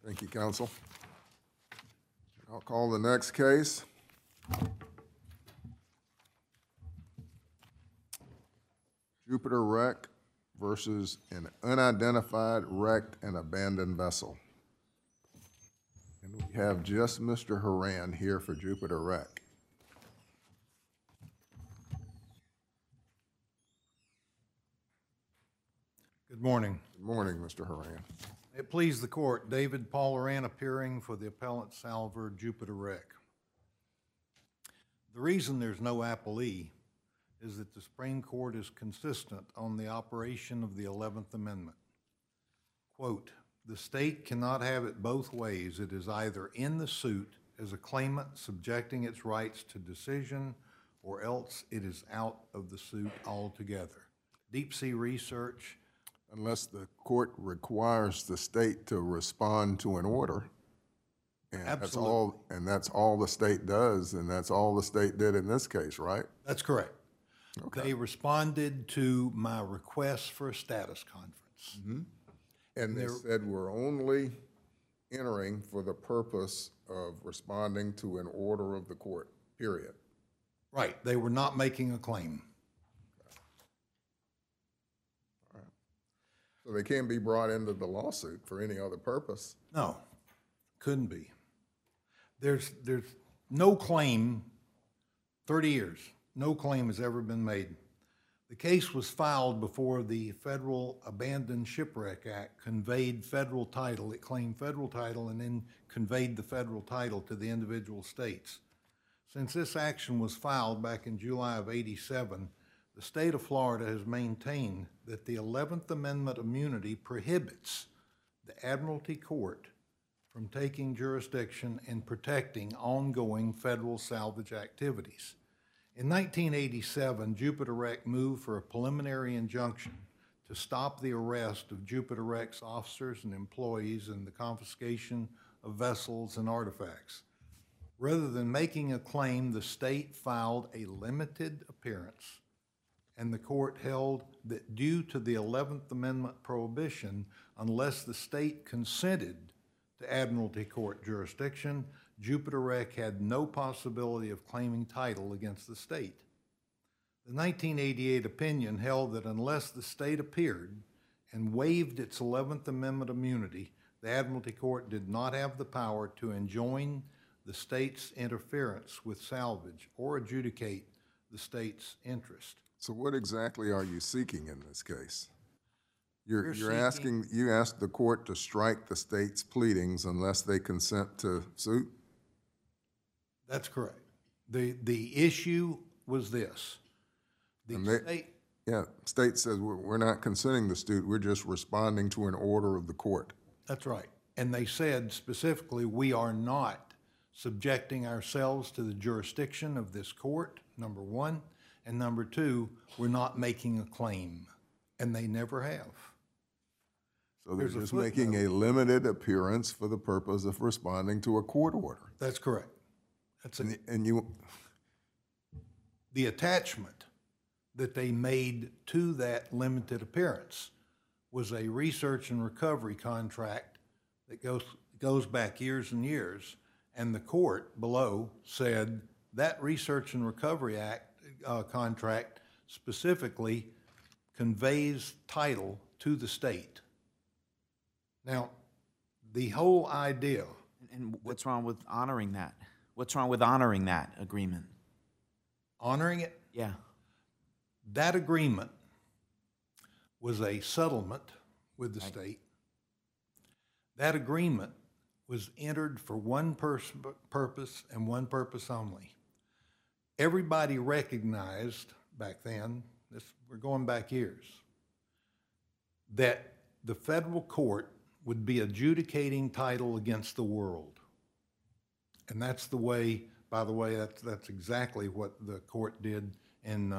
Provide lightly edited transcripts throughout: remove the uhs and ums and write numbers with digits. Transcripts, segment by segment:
Thank you, counsel. I'll call the next case. Jupiter Wreck versus an unidentified wrecked and abandoned vessel. And we have just Mr. Haran here for Jupiter Wreck. Good morning. Good morning, Mr. Haran. It please the court, David Paul Haran appearing for the appellant Salver Jupiter Wreck. The reason there's no appellee is that the Supreme Court is consistent on the operation of the 11th Amendment. Quote, the state cannot have it both ways. It is either in the suit as a claimant subjecting its rights to decision, or else it is out of the suit altogether. Deep Sea Research. Unless the court requires the state to respond to an order. And Absolutely. that's all the state does, and that's all the state did in this case, right? That's correct. Okay. They responded to my request for a status conference. Mm-hmm. And they said we're only entering for the purpose of responding to an order of the court, period. Right. They were not making a claim. So they can't be brought into the lawsuit for any other purpose. No, couldn't be. There's no claim, 30 years, no claim has ever been made. The case was filed before the Federal Abandoned Shipwreck Act conveyed federal title. It claimed federal title and then conveyed the federal title to the individual states. Since this action was filed back in July of '87, the state of Florida has maintained that the 11th Amendment immunity prohibits the Admiralty Court from taking jurisdiction and protecting ongoing federal salvage activities. In 1987, Jupiter Wreck moved for a preliminary injunction to stop the arrest of Jupiter Wreck's officers and employees and the confiscation of vessels and artifacts. Rather than making a claim, the state filed a limited appearance, and the court held that due to the 11th Amendment prohibition, unless the state consented to Admiralty Court jurisdiction, Jupiter Wreck had no possibility of claiming title against the state. The 1988 opinion held that unless the state appeared and waived its 11th Amendment immunity, the Admiralty Court did not have the power to enjoin the state's interference with salvage or adjudicate the state's interest. So what exactly are you seeking in this case? You asked the court to strike the state's pleadings unless they consent to suit? That's correct. The issue was this. State says we're not consenting to suit, we're just responding to an order of the court. That's right. And they said specifically, we are not subjecting ourselves to the jurisdiction of this court, number one. And number two, we're not making a claim, and they never have. So they're just making a limited appearance for the purpose of responding to a court order. That's correct. The attachment that they made to that limited appearance was a research and recovery contract that goes back years and years, and the court below said that Research and Recovery Act contract specifically conveys title to the state. Now, the whole idea. And what's wrong with honoring that? What's wrong with honoring that agreement? Honoring it? Yeah. That agreement was a settlement with the state. That agreement was entered for one purpose and one purpose only. Everybody recognized back then, we're going back years, that the federal court would be adjudicating title against the world. And that's the way, by the way, that's exactly what the court did in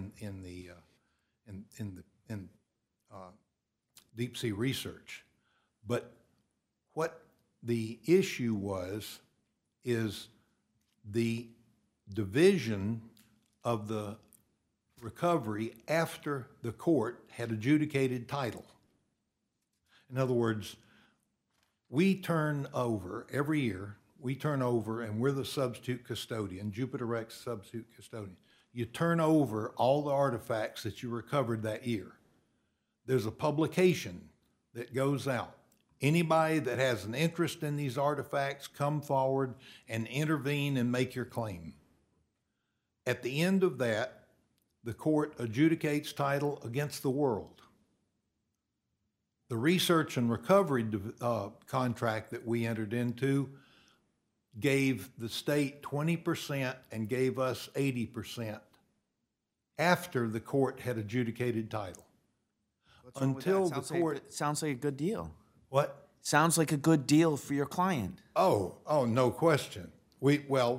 Deep Sea Research. But what the issue was is the division of the recovery after the court had adjudicated title. In other words, We turn over, every year, we turn over, and we're the substitute custodian, Jupiter Rex substitute custodian. You turn over all the artifacts that you recovered that year. There's a publication that goes out. Anybody that has an interest in these artifacts, come forward and intervene and make your claim. At the end of that, the court adjudicates title against the world. The research and recovery contract that we entered into gave the state 20% and gave us 80% after the court had adjudicated title. Until the court... Sounds like a good deal. What? Sounds like a good deal for your client. Oh, no question. We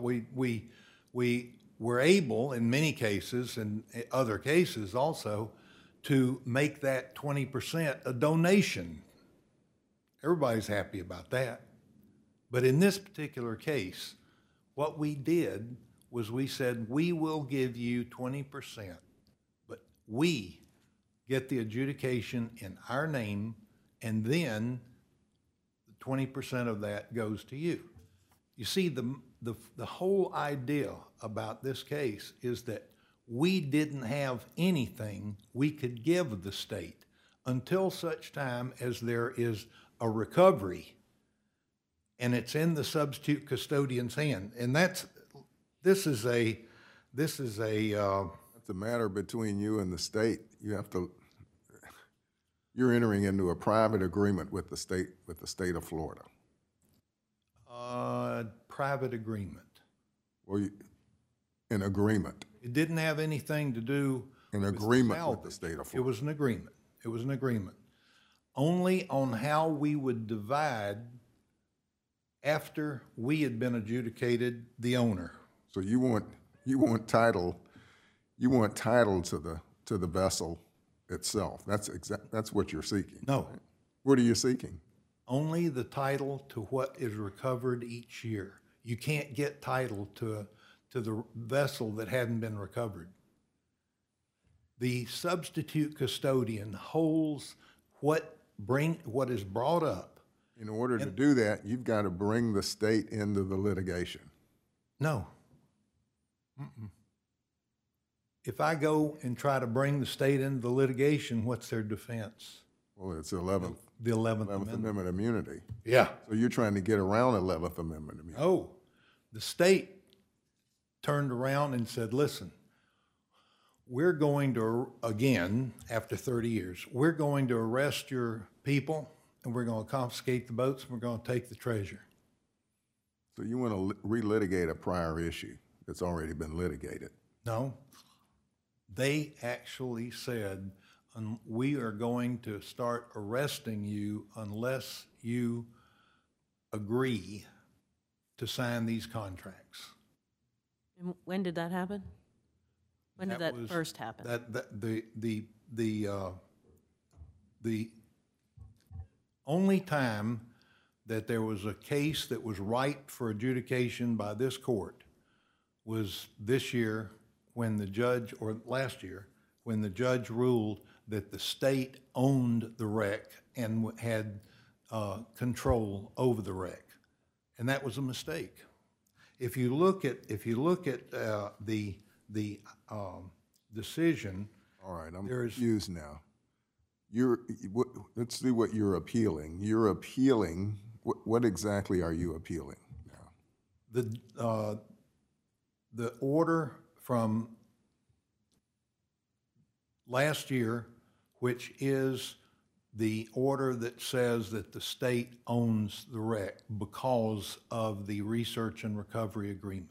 were able, in many cases, and other cases also, to make that 20% a donation. Everybody's happy about that. But in this particular case, what we did was we said, we will give you 20%, but we get the adjudication in our name, and then 20% of that goes to you. You see, the whole idea about this case is that we didn't have anything we could give the state until such time as there is a recovery and it's in the substitute custodian's hand. And this is a It's a matter between you and the state. You're entering into a private agreement with the state of Florida. private agreement. Well, an agreement. It didn't have anything to do An agreement with the state of It Florida. was an agreement. It was an agreement. Only on how we would divide after we had been adjudicated the owner. So you want title to the vessel itself. That's what you're seeking. No, What are you seeking? only the title to what is recovered each year. You can't get title to the vessel that hadn't been recovered. The substitute custodian holds what is brought up. In order to do that, you've got to bring the state into the litigation. No. Mm-mm. If I go and try to bring the state into the litigation, what's their defense? Well, it's 11th The 11th Amendment. Amendment immunity. Yeah. So you're trying to get around 11th Amendment immunity. Oh, the state turned around and said, listen, we're going to, again, after 30 years, we're going to arrest your people and we're going to confiscate the boats and we're going to take the treasure. So you want to relitigate a prior issue that's already been litigated. No, they actually said, we are going to start arresting you unless you agree to sign these contracts. And when did that happen? When did that was- first happen? The only time that there was a case that was ripe for adjudication by this court was this year when the judge, or last year, when the judge ruled that the state owned the wreck and had control over the wreck. And that was a mistake. If you look at the decision. All right, I'm There is- confused now. Let's see what you're appealing. You're appealing, what exactly are you appealing now? The order from last year, which is the order that says that the state owns the wreck because of the research and recovery agreement.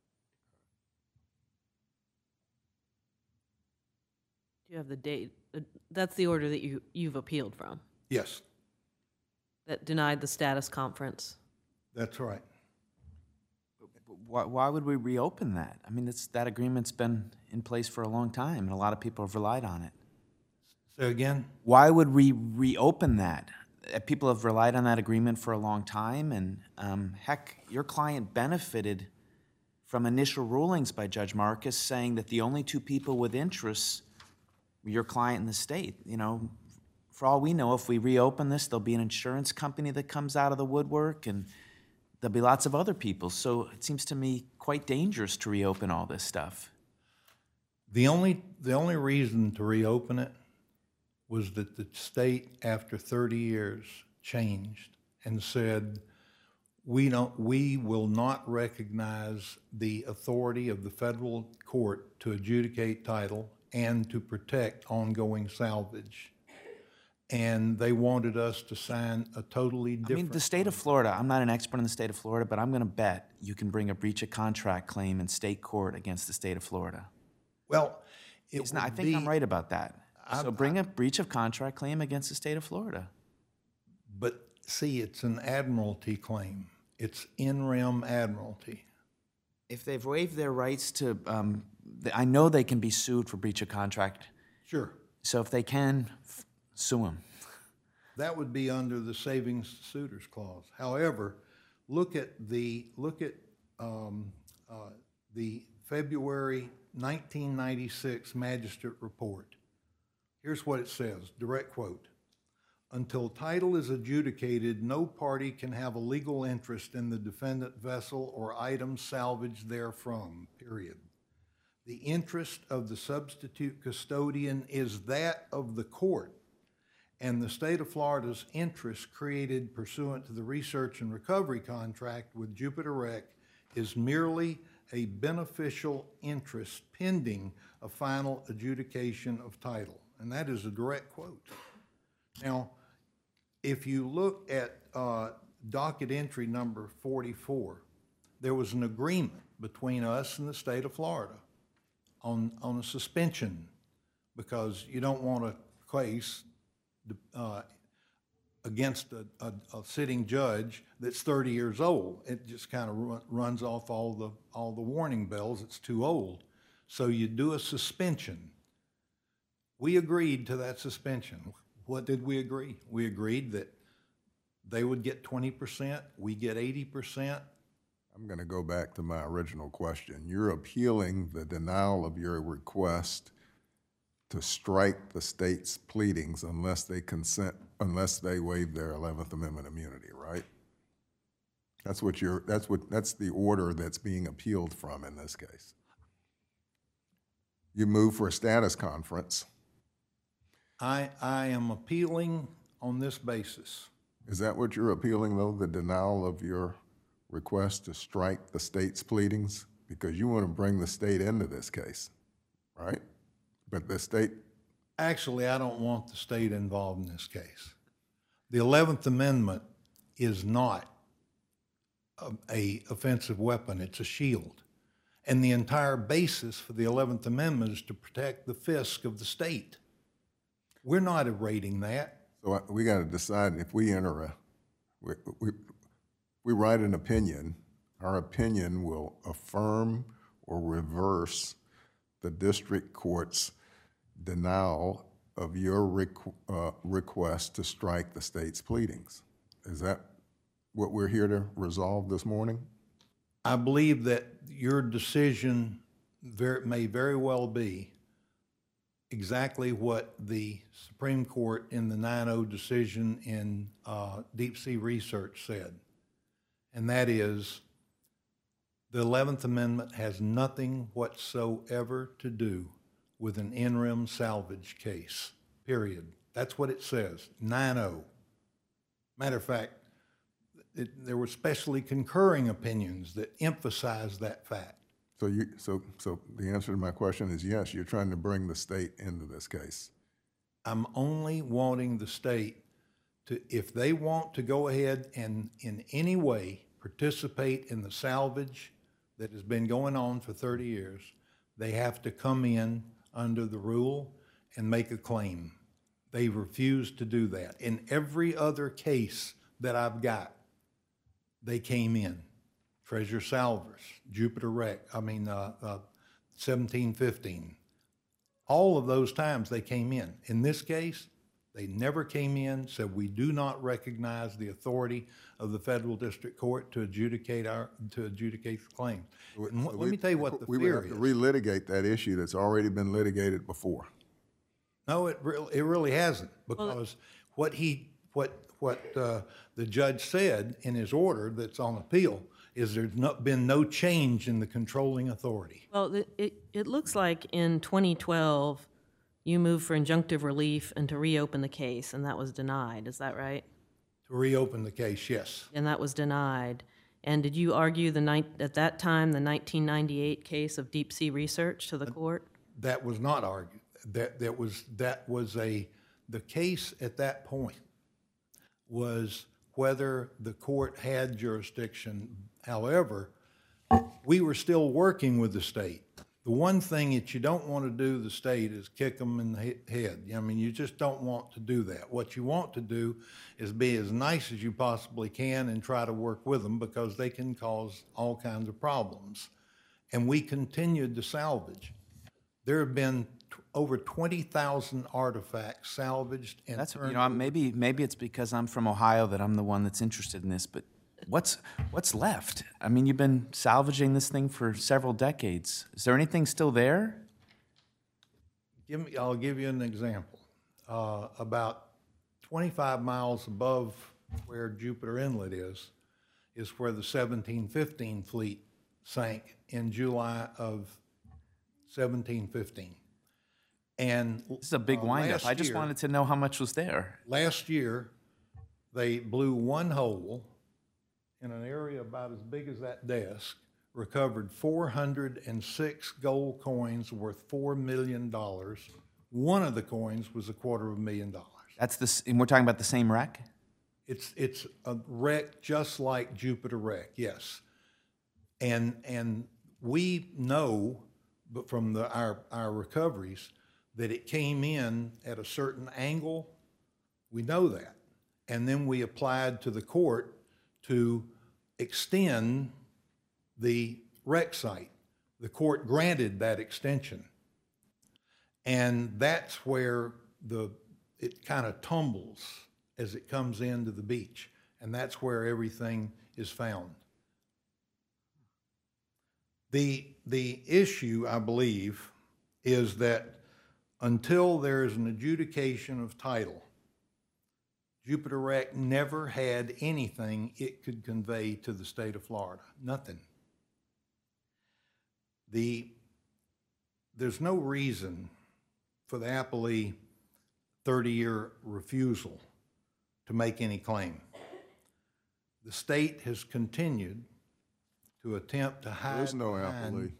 Do you have the date? That's the order that you've appealed from, Yes, that denied the status conference. that's right. Why would we reopen that? I mean, that agreement's been in place for a long time, and a lot of people have relied on it. Say again? Why would we reopen that? People have relied on that agreement for a long time, and heck, your client benefited from initial rulings by Judge Marcus saying that the only two people with interests were your client and the state, for all we know, if we reopen this, there'll be an insurance company that comes out of the woodwork, and there'll be lots of other people. So it seems to me quite dangerous to reopen all this stuff. The only reason to reopen it was that the state, after 30 years, changed and said, we will not recognize the authority of the federal court to adjudicate title and to protect ongoing salvage. And they wanted us to sign a totally different. I mean, the state of Florida, I'm not an expert in the state of Florida, but I'm going to bet you can bring a breach of contract claim in state court against the state of Florida. Well, I think I'm right about that. So bring a breach of contract claim against the state of Florida. But see, it's an admiralty claim. It's in rem admiralty. If they've waived their rights to, I know they can be sued for breach of contract. Sure. So if they can, sue them. That would be under the savings suitors clause. However, look at the February 1996 magistrate report. Here's what it says, direct quote. Until title is adjudicated, no party can have a legal interest in the defendant vessel or items salvaged therefrom, period. The interest of the substitute custodian is that of the court, and the state of Florida's interest created pursuant to the research and recovery contract with Jupiter Rec is merely a beneficial interest pending a final adjudication of title. And that is a direct quote. Now, if you look at docket entry number 44, there was an agreement between us and the state of Florida on a suspension, because you don't want a case against a sitting judge that's 30 years old. It just kind of runs off all the warning bells. It's too old. So you do a suspension. We agreed to that suspension. What did we agree? We agreed that they would get 20%, we get 80%. I'm going to go back to my original question. You're appealing the denial of your request to strike the state's pleadings unless they waive their 11th Amendment immunity, right? That's the order that's being appealed from in this case. You move for a status conference. I am appealing on this basis. Is that what you're appealing, though, the denial of your request to strike the state's pleadings? Because you want to bring the state into this case, right? But the state... Actually, I don't want the state involved in this case. The 11th Amendment is not an offensive weapon. It's a shield. And the entire basis for the 11th Amendment is to protect the fisc of the state. We're not evading that. So we got to decide if we enter we write an opinion, our opinion will affirm or reverse the district court's denial of your request to strike the state's pleadings. Is that what we're here to resolve this morning? I believe that your decision may very well be exactly what the Supreme Court in the 9-0 decision in Deep Sea Research said, and that is the 11th Amendment has nothing whatsoever to do with an in rem salvage case, period. That's what it says, 9-0. Matter of fact, there were specially concurring opinions that emphasized that fact. So the answer to my question is yes, you're trying to bring the state into this case. I'm only wanting the state to, if they want to go ahead and in any way participate in the salvage that has been going on for 30 years, they have to come in under the rule and make a claim. They refuse to do that. In every other case that I've got, they came in. Treasure Salvers, Jupiter Rec, 1715. All of those times they came in. In this case, they never came in, said we do not recognize the authority of the federal district court to adjudicate the claim. Let me tell you what the we fear would have is. to relitigate that issue that's already been litigated before. No, it really hasn't, because what the judge said in his order that's on appeal is there's been no change in the controlling authority. Well, it looks like in 2012, you moved for injunctive relief and to reopen the case, and that was denied. Is that right? To reopen the case, yes. And that was denied. And did you argue at that time, the 1998 case of deep sea research to the court? That was not argued. The case at that point was whether the court had jurisdiction. However, we were still working with the state. The one thing that you don't want to do to the state is kick them in the head. I mean, you just don't want to do that. What you want to do is be as nice as you possibly can and try to work with them, because they can cause all kinds of problems. And we continued to salvage. There have been over 20,000 artifacts salvaged and That's, turned. maybe it's because I'm from Ohio that I'm the one that's interested in this, but what's left? I mean, you've been salvaging this thing for several decades. Is there anything still there? I'll give you an example. About 25 miles above where Jupiter Inlet is where the 1715 fleet sank in July of 1715. And This is a big windup. I just wanted to know how much was there. last year, they blew one hole in an area about as big as that desk, recovered 406 gold coins worth $4 million. One of the coins was $250,000. And we're talking about the same wreck? It's a wreck just like Jupiter wreck, yes. And we know, but from our recoveries, that it came in at a certain angle. We know that. And then we applied to the court to extend the wreck site. The court granted that extension. And that's where it kind of tumbles as it comes into the beach. And that's where everything is found. The issue, I believe, is that until there is an adjudication of title, Jupiter Wreck never had anything it could convey to the state of Florida. Nothing. There's no reason for the appellee 30-year refusal to make any claim. The state has continued to attempt to hide. There's no behind- appellee.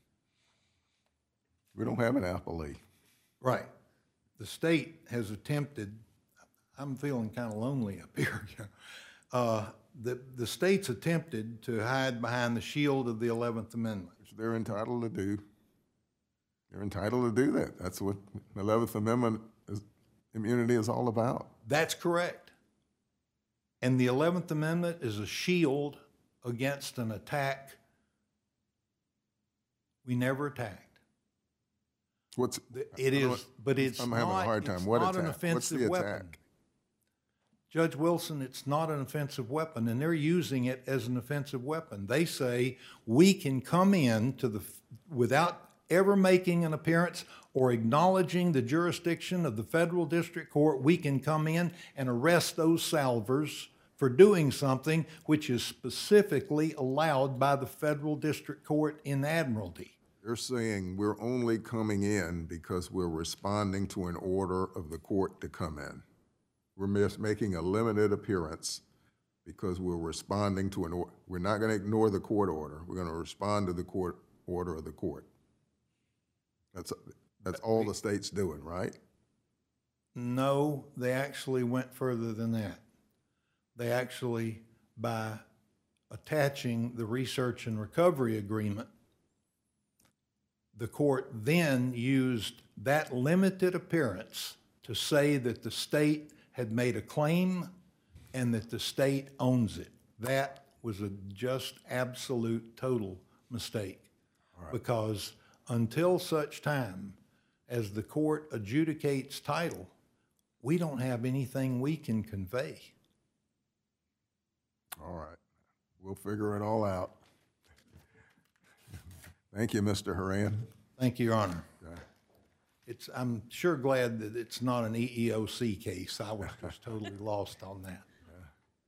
We don't have an appellee. Right. The state has attempted, I'm feeling kind of lonely up here. The state's attempted to hide behind the shield of the 11th Amendment. Which they're entitled to do. They're entitled to do that. That's what the 11th Amendment immunity is all about. That's correct. And the 11th Amendment is a shield against an attack we never attacked. It is, but it's I'm having a hard time. It's What not an attack? What's offensive the weapon. attack? Judge Wilson, it's not an offensive weapon, and they're using it as an offensive weapon. They say we can come in without ever making an appearance or acknowledging the jurisdiction of the federal district court, we can come in and arrest those salvers for doing something which is specifically allowed by the federal district court in Admiralty. They're saying we're only coming in because we're responding to an order of the court to come in. We're just making a limited appearance because we're responding to an order. We're not going to ignore the court order. We're going to respond to the court order of the court. That's all the state's doing, right? No, they actually went further than that. They actually, by attaching the research and recovery agreement, the court then used that limited appearance to say that the state had made a claim and that the state owns it. That was a just absolute total mistake. Because until such time as the court adjudicates title, we don't have anything we can convey. All right. We'll figure it all out. Thank you, Mr. Haran. Thank you, Your Honor. I'm sure glad that it's not an EEOC case. I was just totally lost on that.